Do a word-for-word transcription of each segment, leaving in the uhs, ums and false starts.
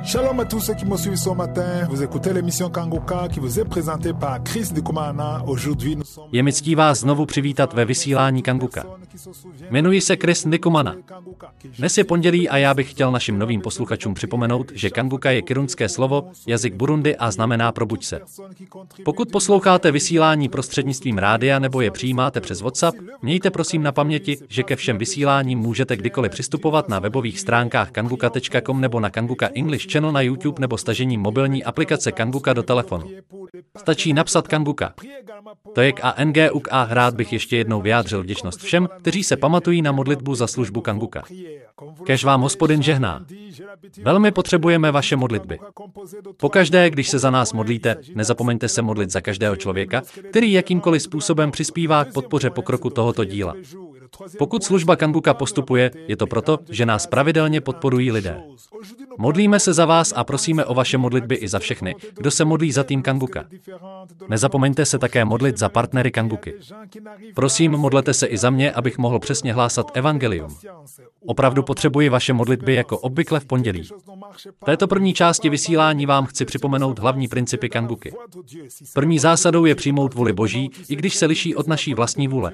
Shalom à tous ceux qui me suivent ce matin. Vous écoutez l'émission Kanguka qui vous est présentée par Chris Ndikumana. Aujourd'hui nous sommes... Je mi ctí vás znovu přivítat ve vysílání Kanguka. Jmenuji se Chris Ndikumana. Dnes je pondělí a já bych chtěl našim novým posluchačům připomenout, že Kanguka je kirunské slovo, jazyk Burundi a znamená probuď se. Pokud posloucháte vysílání prostřednictvím rádia nebo je přijímáte přes WhatsApp, mějte prosím na paměti, že ke všem vysíláním můžete kdykoliv přistupovat na webových stránkách kanguka tečka com nebo na Kanguka English Channel na YouTube nebo stažením mobilní aplikace Kanguka do telefonu. Stačí napsat Kanguka. To je K A N G U K A. Rád bych ještě jednou vyjádřil vděčnost všem, kteří se pamatují na modlitbu za službu Kanguka. Kéž vám Hospodin žehná. Velmi potřebujeme vaše modlitby. Pokaždé, když se za nás modlíte, nezapomeňte se modlit za každého člověka, který jakýmkoliv způsobem přispívá k podpoře pokroku tohoto díla. Pokud služba Kanguka postupuje, je to proto, že nás pravidelně podporují lidé. Modlíme se za vás a prosíme o vaše modlitby i za všechny, kdo se modlí za tým Kanguka. Nezapomeňte se také modlit za partnery Kanguky. Prosím, modlete se i za mě, abych mohl přesně hlásat evangelium. Opravdu potřebuji vaše modlitby jako obvykle v pondělí. V této první části vysílání vám chci připomenout hlavní principy Kanguky. První zásadou je přijmout vůli Boží, i když se liší od naší vlastní vůle.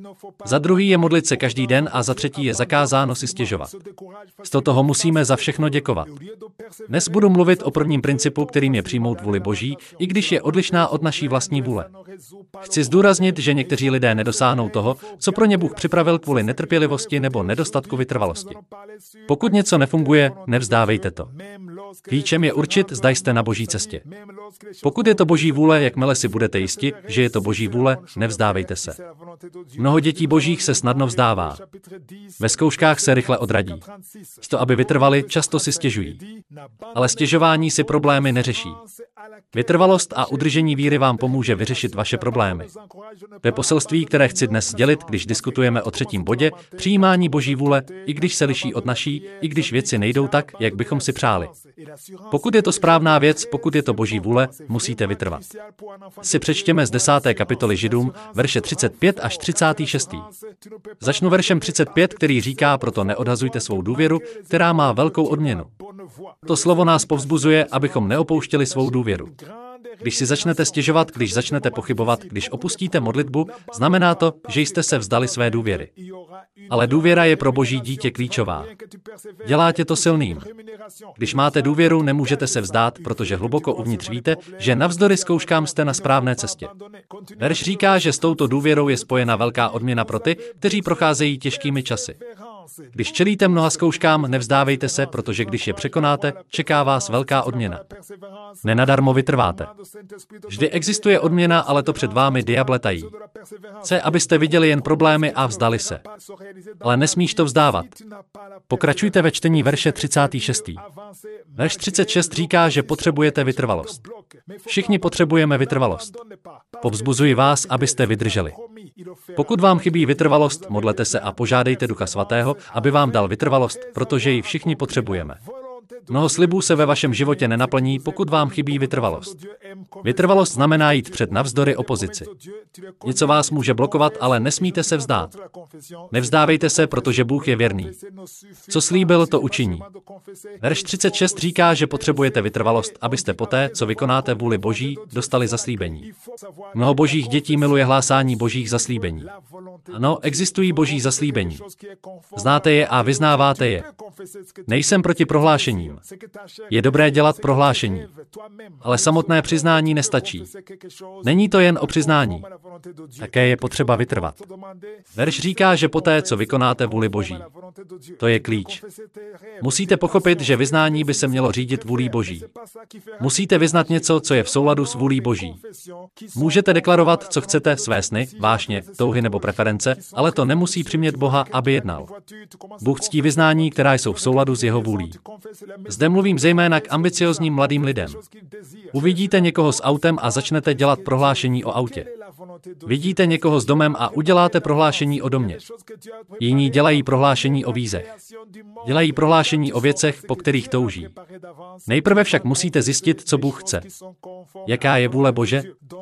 Za druhý je modlit se každý den a za třetí je zakázáno si stěžovat. Z toho musíme za všechno děkovat. Dnes budu mluvit o prvním principu, kterým je přijmout vůli Boží, i když je odlišná od naší vlastní vůle. Chci zdůraznit, že někteří lidé nedosáhnou toho, co pro ně Bůh připravil kvůli netrpělivosti nebo nedostatku vytrvalosti. Pokud něco nefunguje, nevzdávejte to. Klíčem je určit, zda jste na Boží cestě. Pokud je to Boží vůle, jakmile si budete jisti, že je to Boží vůle, nevzdávejte se. Mnoho dětí Božích se snadno vzdává. Ve zkouškách se rychle odradí. Místo aby vytrvali, často si stěžují. Ale stěžování si problémy neřeší. Vytrvalost a udržení víry vám pomůže vyřešit vaše problémy. To je poselství, které chci dnes sdělit, když diskutujeme o třetím bodě, přijímání Boží vůle, i když se liší od naší, i když věci nejdou tak, jak bychom si přáli. Pokud je to správná věc, pokud je to Boží vůle, musíte vytrvat. Si přečtěme z desáté kapitoly Židům, verše třicet pět až třicátý šestý. Začnu veršem třicet pět, který říká: proto neodhazujte svou důvěru, která má velkou odměnu. To slovo nás povzbuzuje, abychom neopouštěli svou důvěru. Když si začnete stěžovat, když začnete pochybovat, když opustíte modlitbu, znamená to, že jste se vzdali své důvěry. Ale důvěra je pro Boží dítě klíčová. Dělá tě to silným. Když máte důvěru, nemůžete se vzdát, protože hluboko uvnitř víte, že navzdory zkouškám jste na správné cestě. Verš říká, že s touto důvěrou je spojena velká odměna pro ty, kteří procházejí těžkými časy. Když čelíte mnoha zkouškám, nevzdávejte se, protože když je překonáte, čeká vás velká odměna. Nenadarmo vytrváte. Vždy existuje odměna, ale to před vámi diable tají. Chce, abyste viděli jen problémy a vzdali se. Ale nesmíš to vzdávat. Pokračujte ve čtení verše třicátý šestý. Verš třicet šest říká, že potřebujete vytrvalost. Všichni potřebujeme vytrvalost. Povzbuzuji vás, abyste vydrželi. Pokud vám chybí vytrvalost, modlete se a požádejte Ducha Svatého, aby vám dal vytrvalost, protože ji všichni potřebujeme. Mnoho slibů se ve vašem životě nenaplní, pokud vám chybí vytrvalost. Vytrvalost znamená jít před navzdory opozici. Něco vás může blokovat, ale nesmíte se vzdát. Nevzdávejte se, protože Bůh je věrný. Co slíbil, to učiní. Verš třicet šest říká, že potřebujete vytrvalost, abyste poté, co vykonáte vůli Boží, dostali zaslíbení. Mnoho božích dětí miluje hlásání božích zaslíbení. Ano, existují boží zaslíbení. Znáte je a vyznáváte je. Nejsem proti prohlášením. Je dobré dělat prohlášení. Ale samotné přiznání nestačí. Není to jen o přiznání. Také je potřeba vytrvat. Verš říká, že poté, co vykonáte vůli Boží. To je klíč. Musíte pochopit, že vyznání by se mělo řídit vůlí Boží. Musíte vyznat něco, co je v souladu s vůlí Boží. Můžete deklarovat, co chcete, své sny, vášně, touhy nebo preference, ale to nemusí přimět Boha, aby jednal. Bůh ctí vyznání, která jsou v souladu s jeho vůlí. Zde mluvím zejména k ambiciozním mladým lidem. Uvidíte někoho s autem a začnete dělat prohlášení o autě. Vidíte někoho s domem a uděláte prohlášení o domě. Jiní dělají prohlášení o vízech. Dělají prohlášení o věcech, po kterých touží. Nejprve však musíte zjistit, co Bůh chce. Jaká je vůle Bože?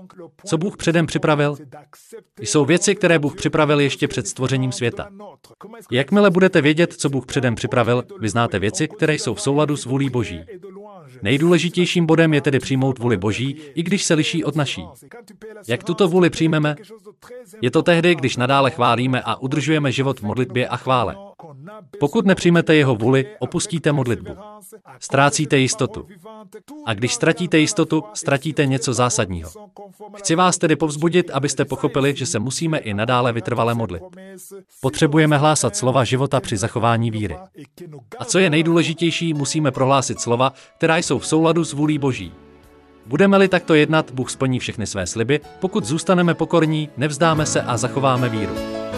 Co Bůh předem připravil? Jsou věci, které Bůh připravil ještě před stvořením světa. Jakmile budete vědět, co Bůh předem připravil, vyznáte věci, které jsou v souladu s vůlí Boží. Nejdůležitějším bodem je tedy přijmout vůli Boží, i když se liší od naší. Jak tuto vůli přijmeme? Je to tehdy, když nadále chválíme a udržujeme život v modlitbě a chvále. Pokud nepřijmete jeho vůli, opustíte modlitbu. Ztrácíte jistotu. A když ztratíte jistotu, ztratíte něco zásadního. Chci vás tedy povzbudit, abyste pochopili, že se musíme i nadále vytrvale modlit. Potřebujeme hlásat slova života při zachování víry. A co je nejdůležitější, musíme prohlásit slova, která jsou v souladu s vůlí Boží. Budeme-li takto jednat, Bůh splní všechny své sliby, pokud zůstaneme pokorní, nevzdáme se a zachováme víru.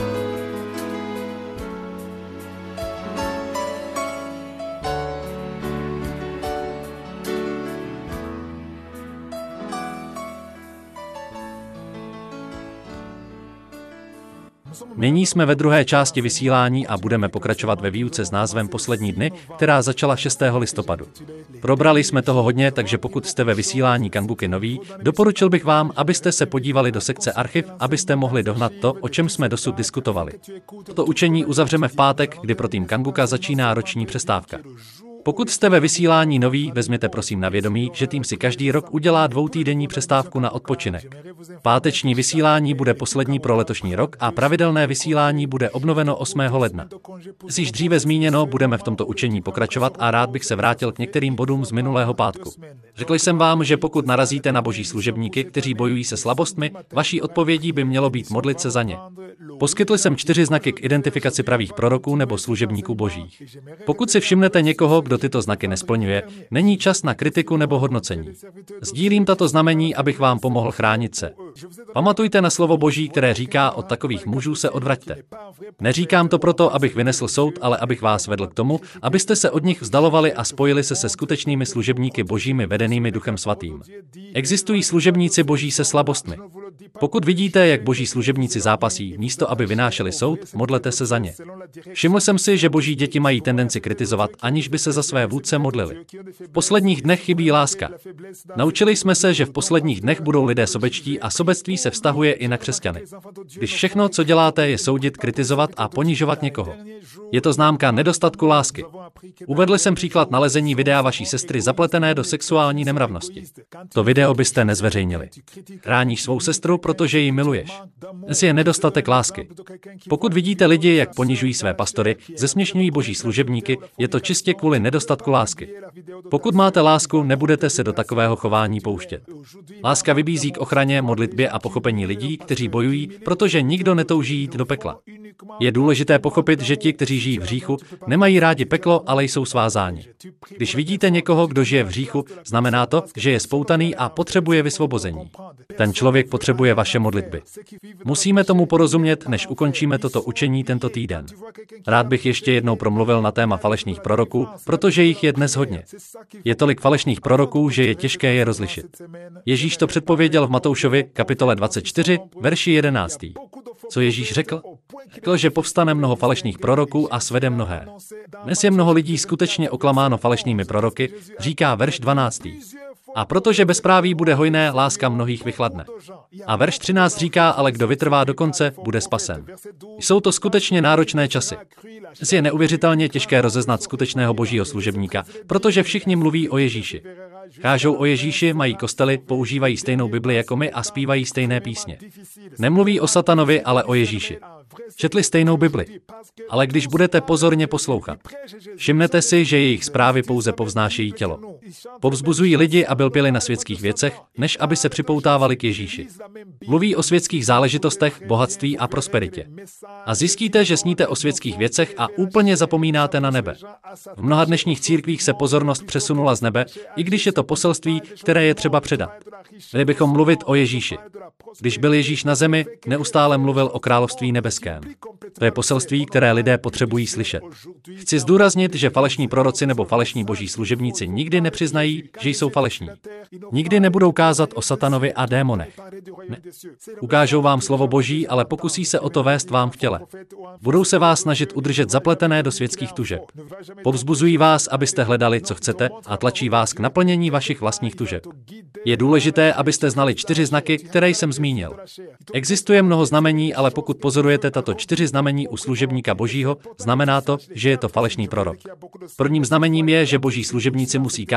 Nyní jsme ve druhé části vysílání a budeme pokračovat ve výuce s názvem Poslední dny, která začala šestého listopadu. Probrali jsme toho hodně, takže pokud jste ve vysílání Kanguky noví, doporučil bych vám, abyste se podívali do sekce archiv, abyste mohli dohnat to, o čem jsme dosud diskutovali. Toto učení uzavřeme v pátek, kdy pro tým Kanguka začíná roční přestávka. Pokud jste ve vysílání noví, vezměte prosím na vědomí, že tým si každý rok udělá dvoutýdenní přestávku na odpočinek. Páteční vysílání bude poslední pro letošní rok a pravidelné vysílání bude obnoveno osmého ledna. Z již dříve zmíněno, budeme v tomto učení pokračovat a rád bych se vrátil k některým bodům z minulého pátku. Řekl jsem vám, že pokud narazíte na boží služebníky, kteří bojují se slabostmi, vaší odpovědí by mělo být modlit se za ně. Poskytl jsem čtyři znaky k identifikaci pravých proroků nebo služebníků božích. Pokud si všimnete někoho, kdo tyto znaky nesplňuje, není čas na kritiku nebo hodnocení. Sdílím tato znamení, abych vám pomohl chránit se. Pamatujte na slovo Boží, které říká, od takových mužů se odvraťte. Neříkám to proto, abych vynesl soud, ale abych vás vedl k tomu, abyste se od nich vzdalovali a spojili se se skutečnými služebníky božími vedenými Duchem Svatým. Existují služebníci boží se slabostmi. Pokud vidíte, jak boží služebníci zápasí, místo aby vynášeli soud, modlete se za ně. Všiml jsem si, že boží děti mají tendenci kritizovat, aniž by se za své vůdce modlili. V posledních dnech chybí láska. Naučili jsme se, že v posledních dnech budou lidé sobečtí a sobectví se vztahuje i na křesťany. Když všechno, co děláte, je soudit, kritizovat a ponižovat někoho. Je to známka nedostatku lásky. Uvedl jsem příklad nalezení videa vaší sestry zapletené do sexuální nemravnosti. To video byste nezveřejnili. Chráníš svou sestru, protože ji miluješ. Dnes je nedostatek lásky. Pokud vidíte lidi, jak ponižují své pastory, zesměšňují boží služebníky, je to čistě kvůli nedostatku lásky. Pokud máte lásku, nebudete se do takového chování pouštět. Láska vybízí k ochraně, modlitbě a pochopení lidí, kteří bojují, protože nikdo netouží jít do pekla. Je důležité pochopit, že ti, kteří žijí v hříchu, nemají rádi peklo, ale jsou svázáni. Když vidíte někoho, kdo žije v hříchu, znamená to, že je spoutaný a potřebuje vysvobození. Ten člověk potřebuje vaše modlitby. Musíme tomu porozumět, než ukončíme toto učení tento týden. Rád bych ještě jednou promluvil na téma falešných proroků, protože jich je dnes hodně. Je tolik falešných proroků, že je těžké je rozlišit. Ježíš to předpověděl v Matoušovi, kapitole dvacet čtyři, verši jedenáct. Co Ježíš řekl? Řekl, že povstane mnoho falešných proroků a svede mnohé. Dnes je mnoho lidí skutečně oklamáno falešnými proroky, říká verš dvanáct. A protože bezpráví bude hojné, láska mnohých vychladne. A verš třináct říká, ale kdo vytrvá do konce, bude spasen. Jsou to skutečně náročné časy. Dnes je neuvěřitelně těžké rozeznat skutečného božího služebníka, protože všichni mluví o Ježíši. Kážou o Ježíši, mají kostely, používají stejnou Bibli jako my a zpívají stejné písně. Nemluví o satanovi, ale o Ježíši. Četli stejnou Bibli. Ale když budete pozorně poslouchat, všimnete si, že jejich zprávy pouze povznášejí tělo. Povzbuzují lidi, aby lpěli na světských věcech, než aby se připoutávali k Ježíši. Mluví o světských záležitostech, bohatství a prosperitě. A zjistíte, že sníte o světských věcech a úplně zapomínáte na nebe. V mnoha dnešních církvích se pozornost přesunula z nebe, i když je to poselství, které je třeba předat. Měli bychom mluvit o Ježíši. Když byl Ježíš na zemi, neustále mluvil o království nebeském. To je poselství, které lidé potřebují slyšet. Chci zdůraznit, že falešní proroci nebo falešní boží služebníci nikdy nepřiznají, že jsou falešní. Nikdy nebudou kázat o satanovi a démonech. Ne. Ukážou vám slovo boží, ale pokusí se o to vést vám v těle. Budou se vás snažit udržet zapletené do světských tužeb. Povzbuzují vás, abyste hledali, co chcete, a tlačí vás k naplnění vašich vlastních tužeb. Je důležité, abyste znali čtyři znaky, které jsem zmínil. Existuje mnoho znamení, ale pokud pozorujete tato čtyři znamení u služebníka božího, znamená to, že je to falešný prorok. Prvním znamením je, že boží služebníci musí kázat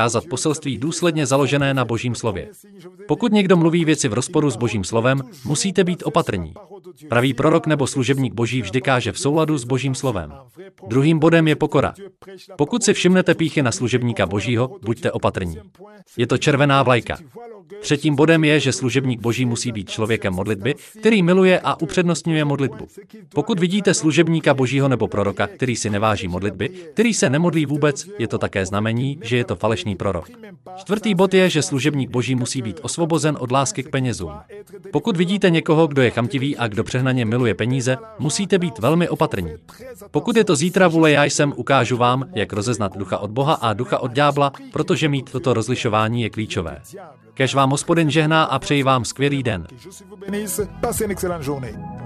kázat poselství důsledně založené na Božím slově. Pokud někdo mluví věci v rozporu s Božím slovem, musíte být opatrní. Pravý prorok nebo služebník Boží vždy káže v souladu s Božím slovem. Druhým bodem je pokora. Pokud si všimnete pýchy na služebníka Božího, buďte opatrní. Je to červená vlajka. Třetím bodem je, že služebník Boží musí být člověkem modlitby, který miluje a upřednostňuje modlitbu. Pokud vidíte služebníka Božího nebo proroka, který si neváží modlitby, který se nemodlí vůbec, je to také znamení, že je to falešný prorok. Čtvrtý bod je, že služebník Boží musí být osvobozen od lásky k penězům. Pokud vidíte někoho, kdo je chamtivý a kdo přehnaně miluje peníze, musíte být velmi opatrní. Pokud je to zítra vůle já jsem, ukážu vám, jak rozeznat ducha od Boha a ducha od ďábla, protože mít toto rozlišování je klíčové. Kéž vám Hospodin žehná a přeji vám skvělý den. Passez une excellente journée.